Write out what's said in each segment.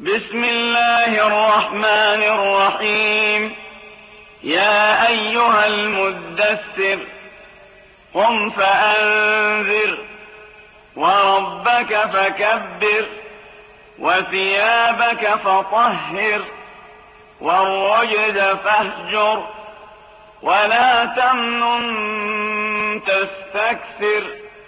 بسم الله الرحمن الرحيم. يا أيها المدثر قم فأنذر وربك فكبر وثيابك فطهر والرجز فاهجر ولا تمنن تستكثر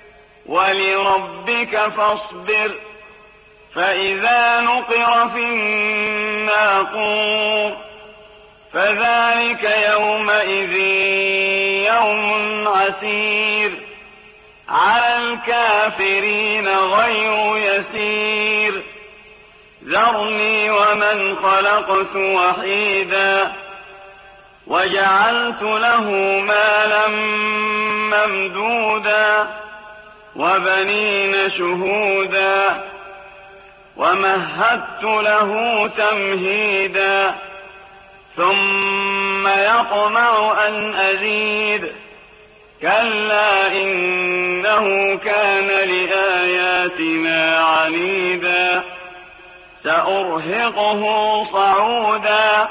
ولربك فاصبر فإذا نقر في الناقور فذلك يومئذ يوم عسير على الكافرين غير يسير. ذرني ومن خلقت وحيدا وجعلت له مالا ممدودا وبنين شهودا ومهدت له تمهيدا ثم يطمع أن أزيد كلا إنه كان لآياتنا عنيدا سأرهقه صعودا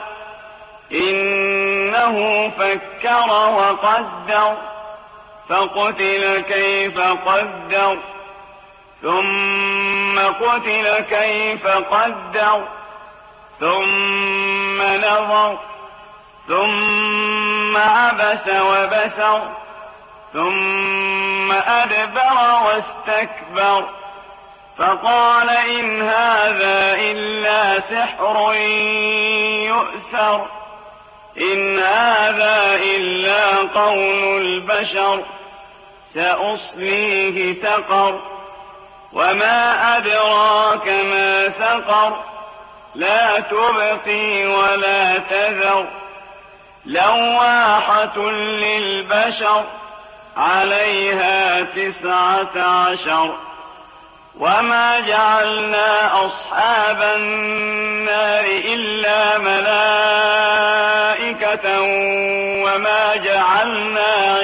إنه فكر وقدر فقتل كيف قدر ثم قتل كيف قدر ثم نظر ثم عبس وبسر ثم أدبر واستكبر فقال إن هذا إلا سحر يؤثر إن هذا إلا قول البشر سأصليه سقر وما أدراك ما سقر لا تبقي ولا تذر لواحة للبشر عليها 19 وما جعلنا أصحاب النار إلا ملائكة وما جعلنا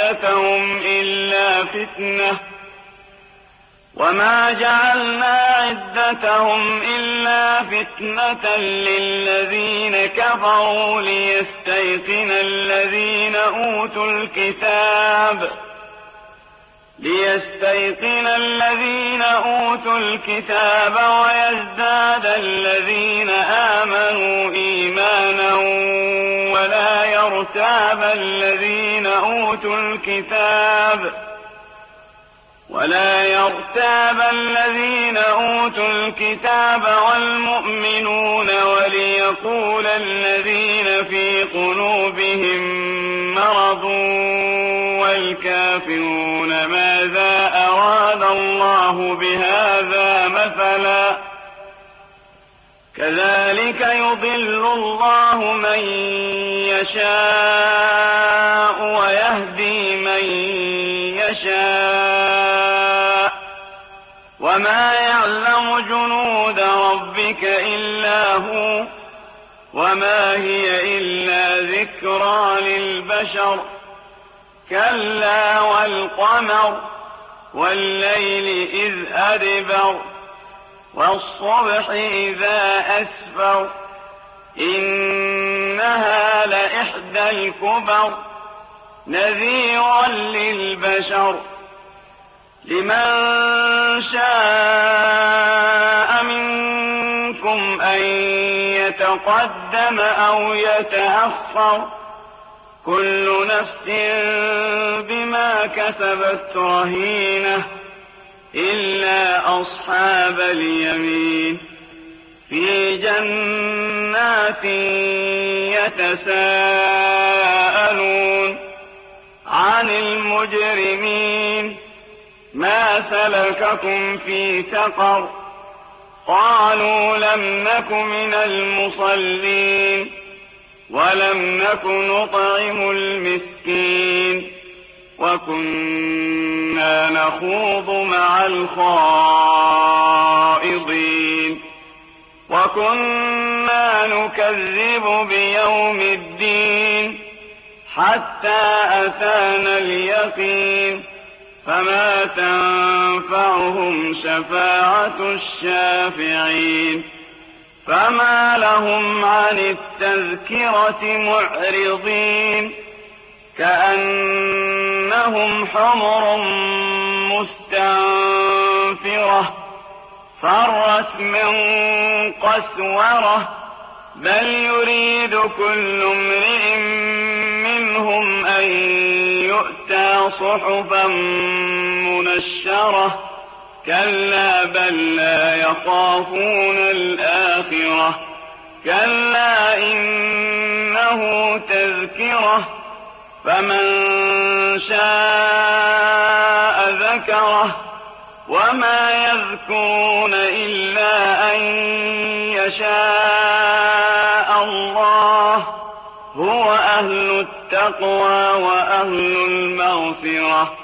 عدتهم إلا فتنة للذين كفروا ليستيقن الذين أوتوا الكتاب ويزداد الذين آمنوا إيمانا ولا يرتاب الذين أوتوا الكتاب والمؤمنون وليقول الذين في قلوبهم مرض والكافرون ماذا أراد الله بهذا مثلا كذلك يضل الله من يشاء ويهدي من يشاء وما يعلم جنود ربك إلا هو وما هي إلا ذكرى للبشر كلا والقمر والليل إذ أدبر والصبح إذا أسفر إنها لإحدى الكبر نذيرا للبشر لمن شاء منكم أن يتقدم أو يتأخر كل نفس بما كسبت رهينة إلا أصحاب اليمين في جنات يتساءلون عن المجرمين ما سلككم في سقر قالوا لم نك من المصلين ولم نك نطعم المسكين وكنا نخوض مع الخائضين وكنا نكذب بيوم الدين حتى أتانا اليقين فما تنفعهم شفاعة الشافعين فما لهم عن التذكرة معرضين كأنهم حمر مستنفرة فرت من قسورة بل يريد كل امرئ منهم أن يؤتى صحفا منشرة كلا بل لا يخافون الآخرة كلا إنه تذكرة فمن شاء ذكره وما يذكرون إلا أن يشاء الله هو أهل التقوى وأهل المغفرة